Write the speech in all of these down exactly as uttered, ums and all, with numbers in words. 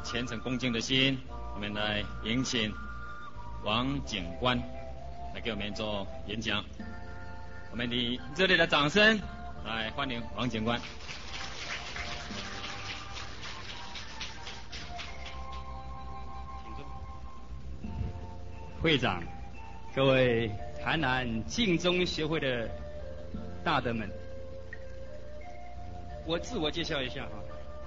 虔诚恭敬的心，我们来迎请王警官来给我们做演讲。我们以热烈的掌声来欢迎王警官。 会长，各位台南敬宗协会的大德们，我自我介绍一下哈。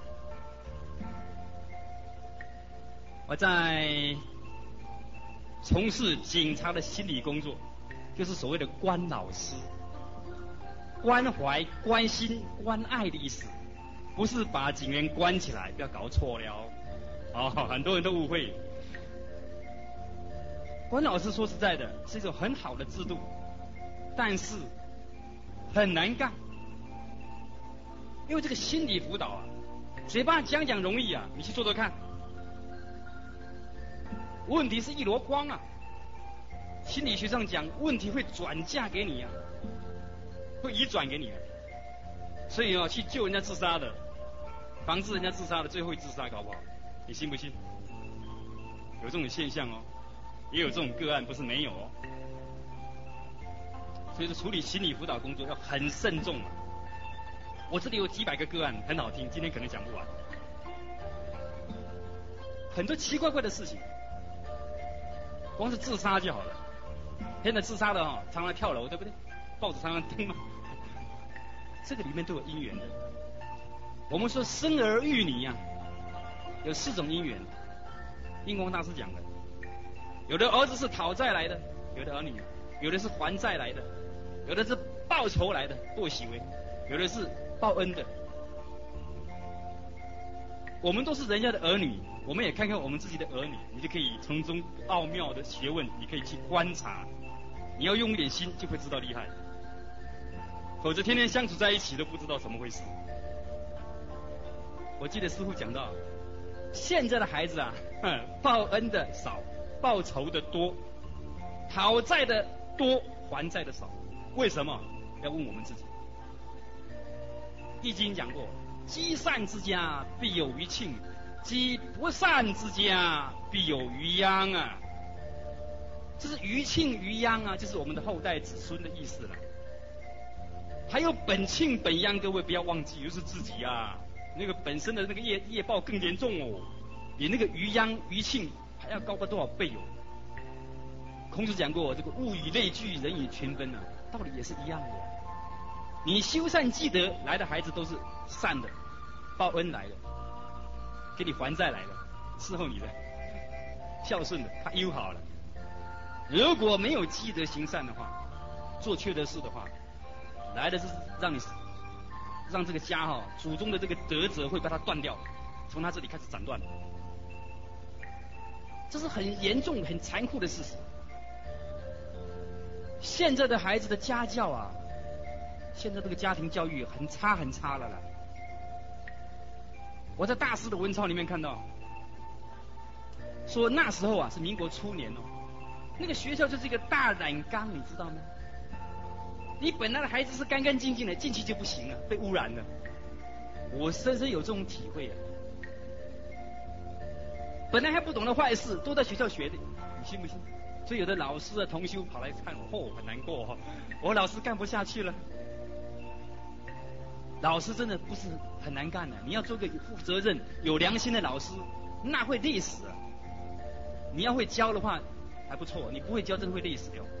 我在从事警察的心理工作，就是所谓的关老师，关怀、关心、关爱的意思，不是把警员关起来，不要搞错了哦。哦，很多人都误会。关老师说实在的，是一种很好的制度，但是很难干，因为这个心理辅导啊，嘴巴讲讲容易啊，你去做做看。问题是一箩筐啊，心理学上讲，问题会转嫁给你啊，会移转给你啊。所以啊，去救人家自杀的，防止人家自杀的，最后会自杀，搞不好，你信不信？有这种现象哦。也有这种个案，不是没有哦。所以说，处理心理辅导工作要很慎重啊。我这里有几百个个案，很好听，今天可能讲不完。很多奇怪怪的事情，光是自杀就好了。现在自杀的哈、哦，常常跳楼，对不对？报纸常常登嘛。这个里面都有因缘的。我们说生儿育女呀、啊，有四种因缘。印光大师讲的。有的儿子是讨债来的，有的儿女，有的是还债来的，有的是报仇来的，不喜为，有的是报恩的。我们都是人家的儿女，我们也看看我们自己的儿女，你就可以从中奥妙的学问，你可以去观察。你要用一点心，就会知道厉害。否则天天相处在一起都不知道怎么回事。我记得师父讲到，现在的孩子啊，报恩的少。报仇的多，讨债的多，还债的少，为什么？要问我们自己。易经讲过，积善之家必有余庆，积不善之家必有余殃啊。这是余庆余殃啊，就是我们的后代子孙的意思了。还有本庆本殃，各位不要忘记，就是自己啊，那个本身的那个业业报更严重哦，比那个余殃余庆还要高个多少倍哦？孔子讲过，这个物以类聚，人以群分啊，道理也是一样的。你修善积德来的孩子都是善的，报恩来的，给你还债来的，伺候你的，孝顺的，他友好了。如果没有积德行善的话，做缺德事的话，来的是让你让这个家哈、哦，祖宗的这个德泽会把它断掉，从他这里开始斩断。这是很严重、很残酷的事实。现在的孩子的家教啊，现在这个家庭教育很差、很差了啦。我在大师的文钞里面看到，说那时候啊是民国初年哦，那个学校就是一个大染缸，你知道吗？你本来的孩子是干干净净的，进去就不行了，被污染了。我深深有这种体会啊。本来还不懂得坏事，都在学校学的，你信不信？所以有的老师啊、同修跑来看我，哦，很难过哈、哦，我老师干不下去了。老师真的不是很难干的，你要做个负责任、有良心的老师，那会累死啊。你要会教的话还不错，你不会教真的会累死掉。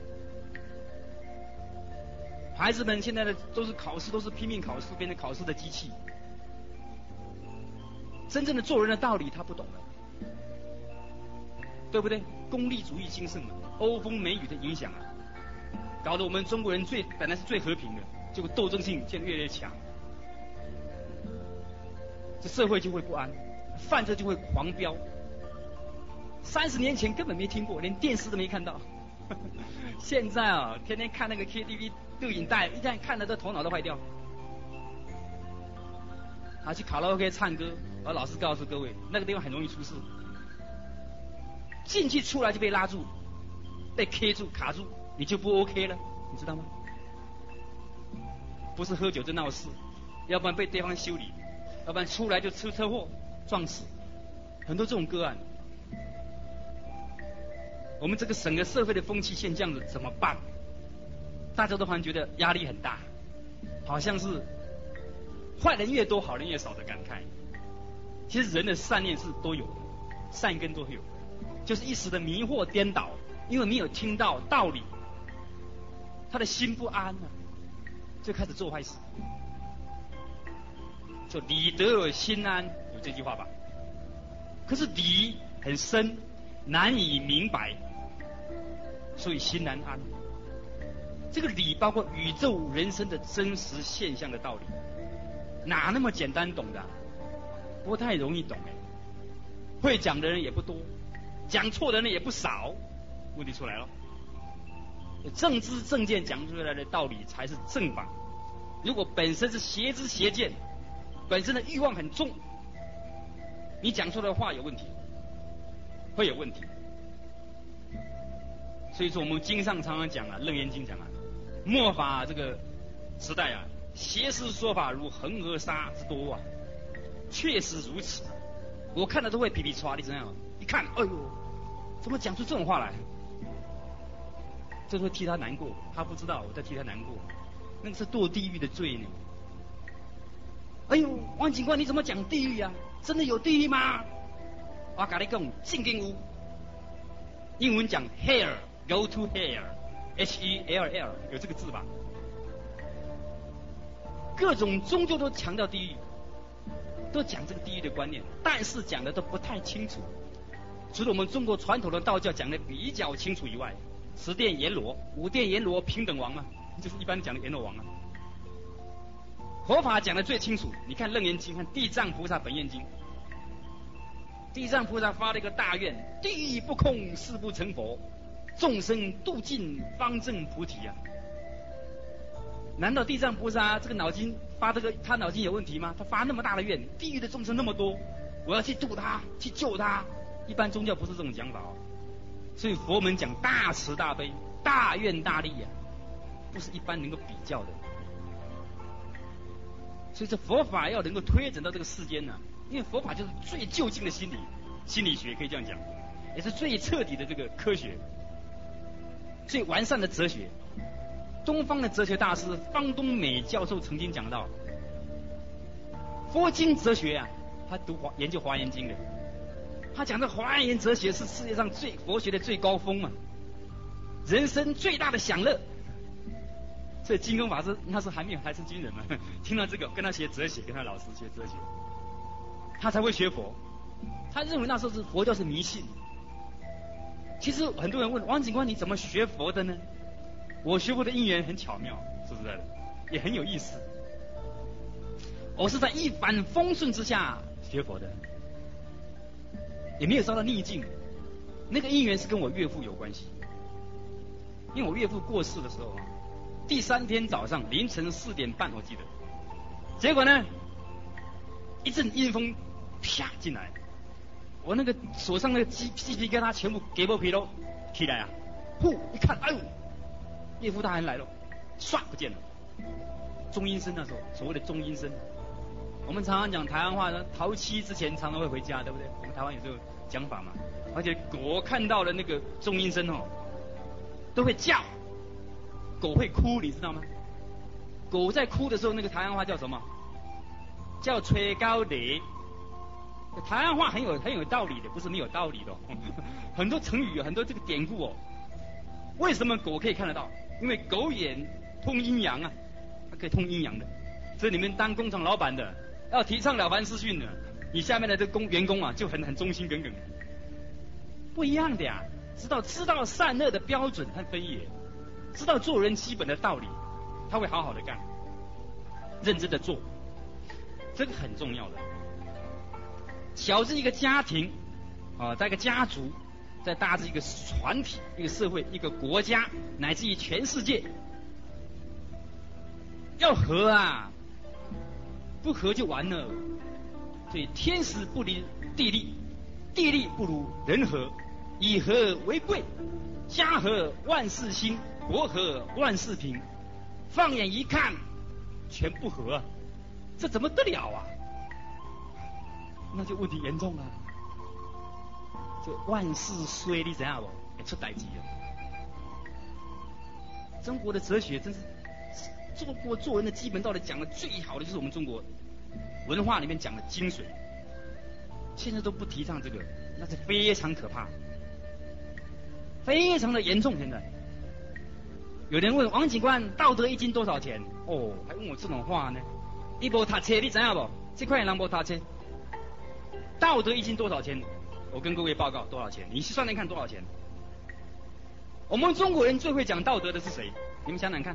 孩子们现在的都是考试，都是拼命考试，变成考试的机器。真正的做人的道理他不懂了。对不对？功利主义兴盛了，欧风美雨的影响啊，搞得我们中国人最本来是最和平的，结果斗争性现在越来越强，这社会就会不安，犯罪就会狂飙。三十年前根本没听过，连电视都没看到，现在啊，天天看那个 K T V 录影带，一旦看了，这头脑都坏掉。啊，去卡拉 OK 唱歌，而老师告诉各位，那个地方很容易出事。进去出来就被拉住，被 K 住卡住，你就不 OK 了，你知道吗？不是喝酒就闹事，要不然被对方修理，要不然出来就出车祸撞死， 很多这种个案。我们这个整个社会的风气现这样子怎么办？大家都好像觉得压力很大，好像是坏人越多好人越少的感慨。其实人的善念是都有的，善根都会有的，就是一时的迷惑颠倒，因为没有听到道理，他的心不安啊，就开始做坏事。就理得而心安，有这句话吧？可是理很深，难以明白，所以心难安。这个理包括宇宙人生的真实现象的道理，哪那么简单懂的、啊？不太容易懂哎。会讲的人也不多，讲错的人也不少，问题出来了。正知正见讲出来的道理才是正法。如果本身是邪知邪见，本身的欲望很重，你讲出来的话有问题，会有问题。所以说我们经上常常讲啊，《楞严经》讲啊，末法这个时代啊，邪师说法如恒河沙之多啊，确实如此。我看了都会皮皮唰的这样，一看，哎呦，怎么讲出这种话来？这会替他难过，他不知道我在替他难过，那个是堕地狱的罪呢。哎呦，王警官，你怎么讲地狱啊？真的有地狱吗？我跟你讲，正经有。英文讲 hell，go to hell，H E L L， 有这个字吧？各种宗教都强调地狱，都讲这个地狱的观念，但是讲的都不太清楚。除了我们中国传统的道教讲的比较清楚以外，十殿阎罗、五殿阎罗平等王嘛，就是一般讲的阎罗王啊。佛法讲的最清楚，你看《楞严经》和《地藏菩萨本愿经》。地藏菩萨发了一个大愿：地狱不空，誓不成佛；众生度尽，方证菩提啊！难道地藏菩萨这个脑筋发这个他脑筋有问题吗？他发那么大的愿，地狱的众生那么多，我要去度他，去救他。一般宗教不是这种讲法哦。所以佛门讲大慈大悲、大愿大力啊，不是一般能够比较的。所以这佛法要能够推展到这个世间呢、啊，因为佛法就是最究竟的心理心理学，可以这样讲，也是最彻底的这个科学，最完善的哲学。东方的哲学大师方东美教授曾经讲到，佛经哲学啊，他读华研究华严经的，他讲的华严哲学是世界上最佛学的最高峰啊，人生最大的享乐。所以金刚法师那时候还没有还是军人嘛，听到这个跟他学哲学，跟他老师学哲学，他才会学佛。他认为那时候是佛教是迷信。其实很多人问王警官你怎么学佛的呢？我学佛的因缘很巧妙，说实在的也很有意思。我是在一帆风顺之下学佛的，也没有遭到逆境。那个因缘是跟我岳父有关系，因为我岳父过世的时候啊，第三天早上凌晨四点半我记得，结果呢一阵阴风啪进来，我那个手上那个鸡鸡皮疙瘩全部给我皮喽起来啊，呼一看，哎呦，岳父大人来了，唰不见了。中阴身那时候所谓的中阴身，我们常常讲台湾话呢，头七之前常常会回家，对不对？我们台湾有这个讲法嘛。而且狗看到了那个中阴身哦，都会叫，狗会哭，你知道吗？狗在哭的时候，那个台湾话叫什么？叫吹高雷。台湾话很有很有道理的，不是没有道理的、哦。很多成语，很多这个典故哦。为什么狗可以看得到？因为狗眼通阴阳啊，它可以通阴阳的。所以你们当工厂老板的，要提倡了凡四训的，你下面的这个工员工啊，就很很忠心耿耿。不一样的呀，知道知道善恶的标准和分野，知道做人基本的道理，他会好好的干，认真的做，这个很重要的。小至一个家庭啊，在一个家族，在大至一个团体、一个社会、一个国家，乃至于全世界，要和啊，不和就完了。所以天时不离地利，地利不如人和，以和为贵，家和万事兴，国和万事平。放眼一看，全不和，这怎么得了啊？那就问题严重了。 就万事衰，你知道不？会出代志了。中国的哲学真是中国做人的基本道理讲的最好的，就是我们中国文化里面讲的精髓。现在都不提倡这个，那是非常可怕，非常的严重。现在有人问王警官，道德一斤多少钱？哦，还问我这种话呢？你无读册，你知道不？这块人无读册，道德一斤多少钱？我跟各位报告多少钱？你算算看多少钱？我们中国人最会讲道德的是谁？你们想想看，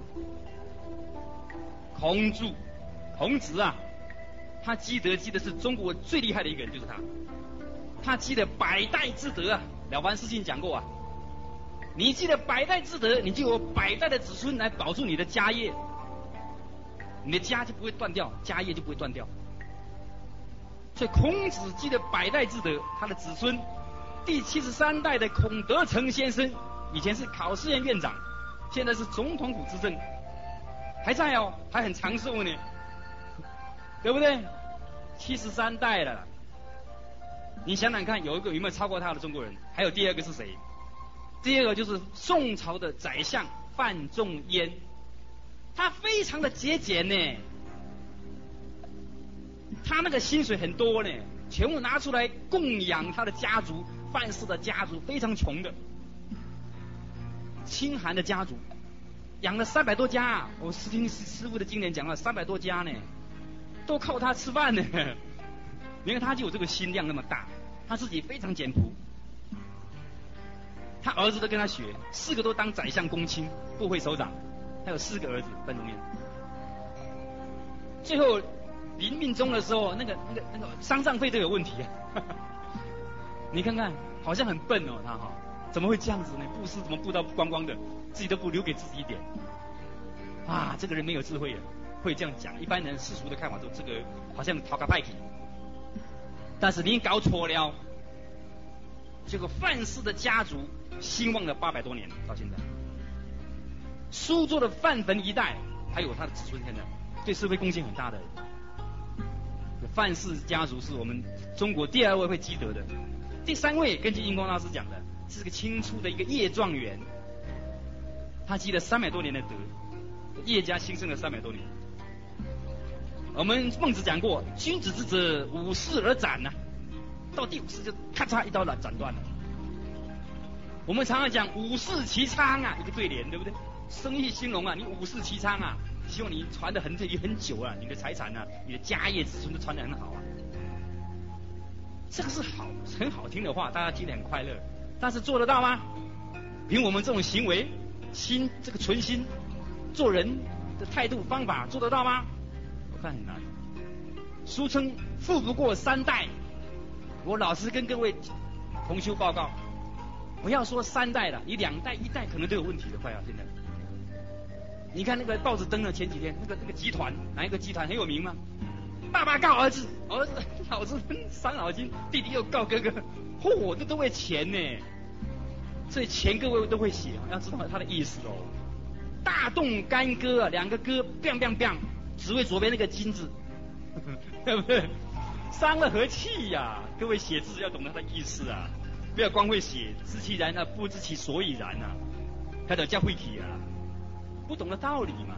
孔子，孔子啊，他积德积的是中国最厉害的一个人，就是他。他积了百代之德啊，了凡四训讲过啊。你积了百代之德，你就有百代的子孙来保住你的家业，你的家就不会断掉，家业就不会断掉。所以孔子积了百代之德，他的子孙第七十三代的孔德成先生，以前是考试院院长，现在是总统府执政，还在哦，还很长寿呢，对不对？七十三代了，你想想看，有一个有没有超过他的中国人？还有第二个是谁？第二个就是宋朝的宰相范仲淹，他非常的节俭呢，他那个薪水很多呢，全部拿出来供养他的家族，范氏的家族非常穷的，清寒的家族，养了三百多家啊！我师听师傅的经典讲了三百多家呢，都靠他吃饭呢。你看他就有这个心量那么大，他自己非常简朴，他儿子都跟他学，四个都当宰相公卿、部会首长，他有四个儿子范仲淹。最后临命终的时候，那个那个那个丧葬费都有问题啊！你看看，好像很笨哦，他哈、哦，怎么会这样子呢？布施怎么布到光光的，自己都不留给自己一点？啊，这个人没有智慧的，会这样讲。一般人世俗的看法都这个好像讨个派气，但是你搞错了。这个范氏的家族兴旺了八百多年，到现在，苏州的范汾一带还有他的子孙，现在对社会贡献很大的。范氏家族是我们中国第二位会积德的，第三位根据印光大师讲的，是个清初的一个叶状元，他积了三百多年的德，叶家兴盛了三百多年。我们孟子讲过，君子之泽，五世而斩呐、啊，到第五世就咔嚓一刀斩斩断了。我们常常讲五世其昌啊，一个对联，对不对？生意兴隆啊，你五世其昌啊，希望你传得很很久啊，你的财产啊，你的家业子孙都传得很好啊。这个是好很好听的话，大家听得很快乐，但是做得到吗？凭我们这种行为心，这个存心做人的态度方法做得到吗？我看很难。俗称富不过三代，我老实跟各位同修报告，不要说三代了，你两代一代可能都有问题的，快要现在。你看那个报纸登了前几天，那个那个集团哪一个集团很有名吗？爸爸告儿子，儿子老子伤脑筋，弟弟又告哥哥，嚯，这都为钱呢。所以钱各位都会写，要知道他的意思哦。大动干戈啊，两个戈 biang biang biang， 只为左边那个金字，对不对？伤了和气呀、啊！各位写字要懂得他的意思啊，不要光会写，知其然啊，不知其所以然啊，他叫叫会体啊，不懂得道理嘛。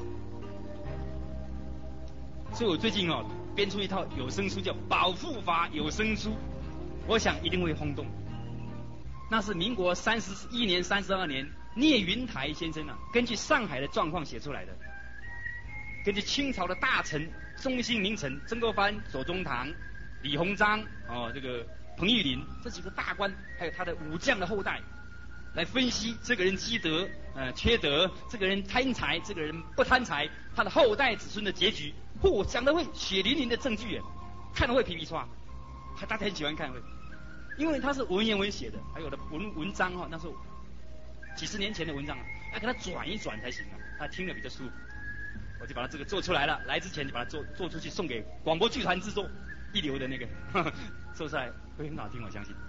所以我最近哦编出一套有声书，叫《保护法有声书》，我想一定会轰动。那是民国三十一年、三十二年，聂云台先生啊，根据上海的状况写出来的，根据清朝的大臣、中兴名臣曾国藩、左宗棠、李鸿章、哦这个彭玉麟这几个大官，还有他的武将的后代，来分析这个人积德呃缺德，这个人贪财，这个人不贪财，他的后代子孙的结局。嚯，讲的会血淋淋的证据，看了会皮皮唰，还大家很喜欢看会，因为他是文言文写的，还有的文文章哈、哦，那时候几十年前的文章啊，要给他转一转才行啊，他听了比较舒服。我就把它这个做出来了，来之前就把它做做出去，送给广播剧团制作一流的那个，呵呵做出来会很好听，我相信。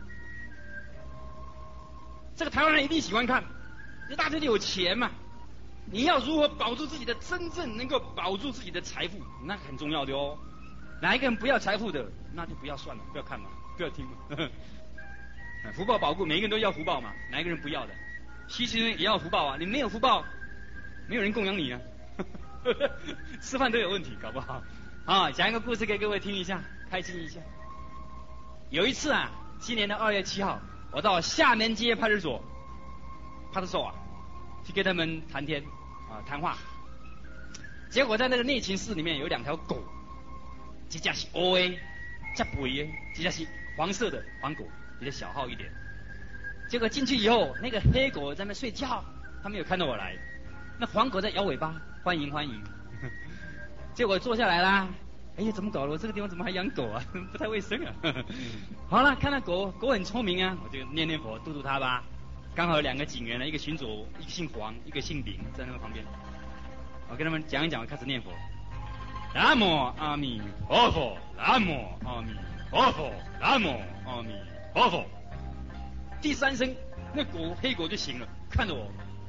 这个台湾人一定喜欢看，这大家都有钱嘛。你要如何保住自己的真正能够保住自己的财富，那很重要的哦。哪一个人不要财富的，那就不要算了，不要看嘛，不要听嘛。呵呵福报保固，每一个人都要福报嘛，哪一个人不要的？西岐人也要福报啊，你没有福报，没有人供养你啊，吃饭都有问题，搞不好。啊，讲一个故事给各位听一下，开心一下。有一次啊，今年的二月七号，我到厦门街派出所，派出所啊，去跟他们谈天啊谈话。结果在那个内勤室里面有两条狗，一只是黑的，这肥的；一只是黄色的黄狗，比较小号一点。结果进去以后，那个黑狗在那睡觉，他没有看到我来。那黄狗在摇尾巴，欢迎欢迎。结果坐下来啦，哎呀，怎么搞了？我这个地方怎么还养狗啊？不太卫生啊。好了，看到狗，狗很聪明啊，我就念念佛，度度它吧。刚好有两个警员呢，一个巡佐，一个姓黄，一个姓林，在那个旁边。我跟他们讲一讲，我开始念佛。南无阿弥陀佛，南无阿弥陀佛，南无阿弥陀佛。第三声，那狗黑狗就醒了，看着我。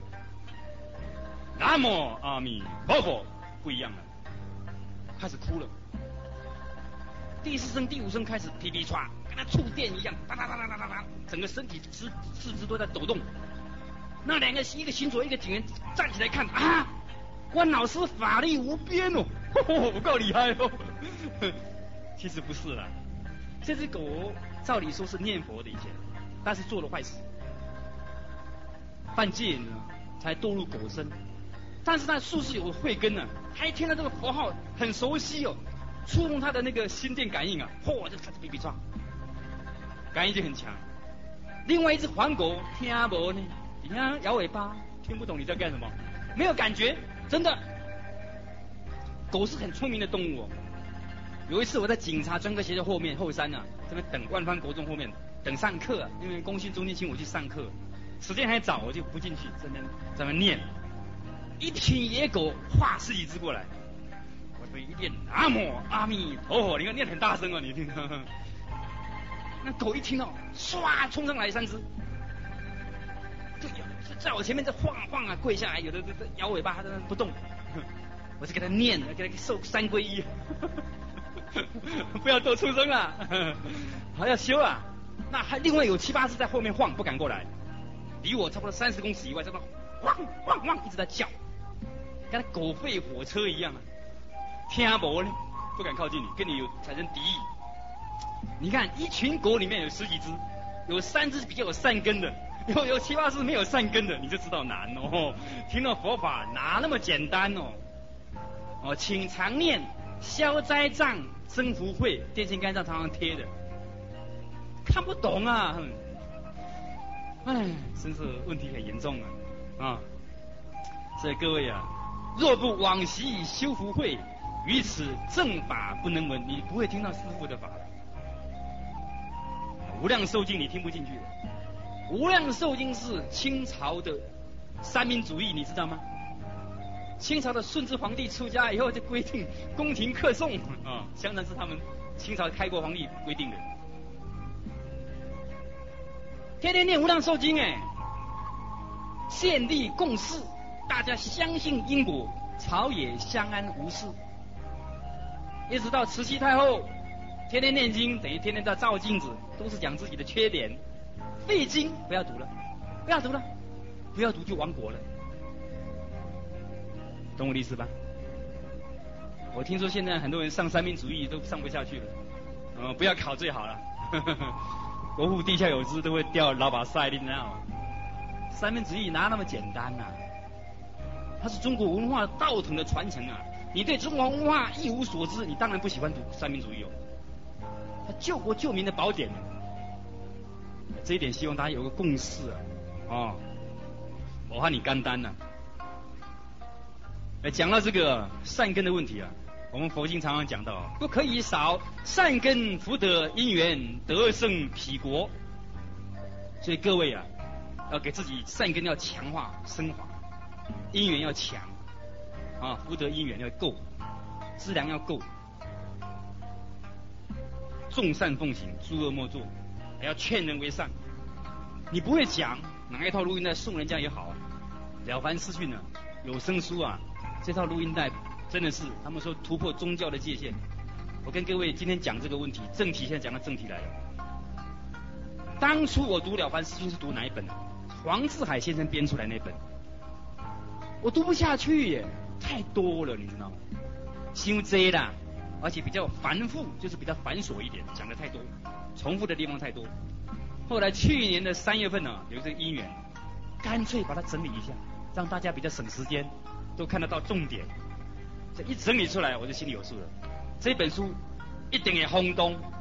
南无阿弥陀佛，不一样了，开始哭了。第四声、第五声开始噼噼唰，跟它触电一样，哒哒哒哒哒哒哒，整个身体四四肢都在抖动。那两个一个巡佐，一个警员站起来看啊，关老师法力无边哦，呵呵我够厉害哦。其实不是啦，这只狗照理说是念佛的以前，但是做了坏事，犯戒呢，才堕入狗身。但是它术士有慧根呢，他一听到这个佛号很熟悉哦，触动他的那个心电感应啊，嚯就开始哔哔唰，感应就很强。另外一只黄狗听不呢，你看摇尾巴，听不懂你在干什么，没有感觉，真的。狗是很聪明的动物哦。有一次我在警察专科学校后面后山啊，这边等万方国中后面等上课、啊，因为公信中心请我去上课，时间还早，我就不进去，在那在那念。一群野狗画十几只过来，我就一念南无阿弥陀佛，你看念很大声哦，你听。那狗一听到，唰冲上来三只，就在我前面在晃晃啊，跪下来，有的在摇尾巴，在那不动。我就给他念，给他受三皈依，不要做畜生啊，还要修啊。那还另外有七八只在后面晃，不敢过来，离我差不多三十公尺以外，在那汪汪汪一直在叫。跟他狗吠火车一样啊，听不呢，不敢靠近你，跟你有产生敌意。你看一群狗里面有十几只，有三只比较有善根的，有有七八只没有善根的，你就知道难哦。听到佛法哪那么简单哦？哦，请常念消灾障增福慧，电线杆上常常贴的，看不懂啊，哎，真是问题很严重啊啊！所以各位啊。若不往昔修福慧，于此正法不能闻，你不会听到师父的法。无量寿经你听不进去的。无量寿经是清朝的三民主义，你知道吗？清朝的顺治皇帝出家以后就规定宫廷客诵啊，相传是他们清朝开国皇帝规定的。天天念无量寿经哎，建立共识。大家相信因果，朝野相安无事。一直到慈禧太后，天天念经，等于天天在照镜子，都是讲自己的缺点。废经不要读了，不要读了，不要读就亡国了。懂我的意思吧？我听说现在很多人上三民主义都上不下去了，呃，不要考最好了。国父地下有知，都会掉老把塞的那。三民主义哪那么简单啊？它是中国文化道统的传承啊！你对中国文化一无所知，你当然不喜欢读三民主义哦。它救国救民的宝典，这一点希望大家有个共识啊！哦，我和你干单呐、啊。讲到这个善根的问题啊，我们佛经常常讲到，不可以少善根福德因缘得胜彼国。所以各位啊，要给自己善根要强化升华。因缘要强啊，福德因缘要够，资粮要够，众善奉行，诸恶莫作，还要劝人为善。你不会讲哪一套录音带送人家也好啊，了凡四训呢，有声书啊，这套录音带真的是他们说突破宗教的界限。我跟各位今天讲这个问题，正题现在讲到正题来了。 当初我读了凡四训是读哪一本？黄志海先生编出来那本，我读不下去耶，太多了，你知道吗？修这啦，而且比较繁复，就是比较繁琐一点，讲的太多，重复的地方太多。后来去年的三月份呢、啊，有这个因缘，干脆把它整理一下，让大家比较省时间，都看得到重点。这一整理出来，我就心里有数了。这本书一定会轰动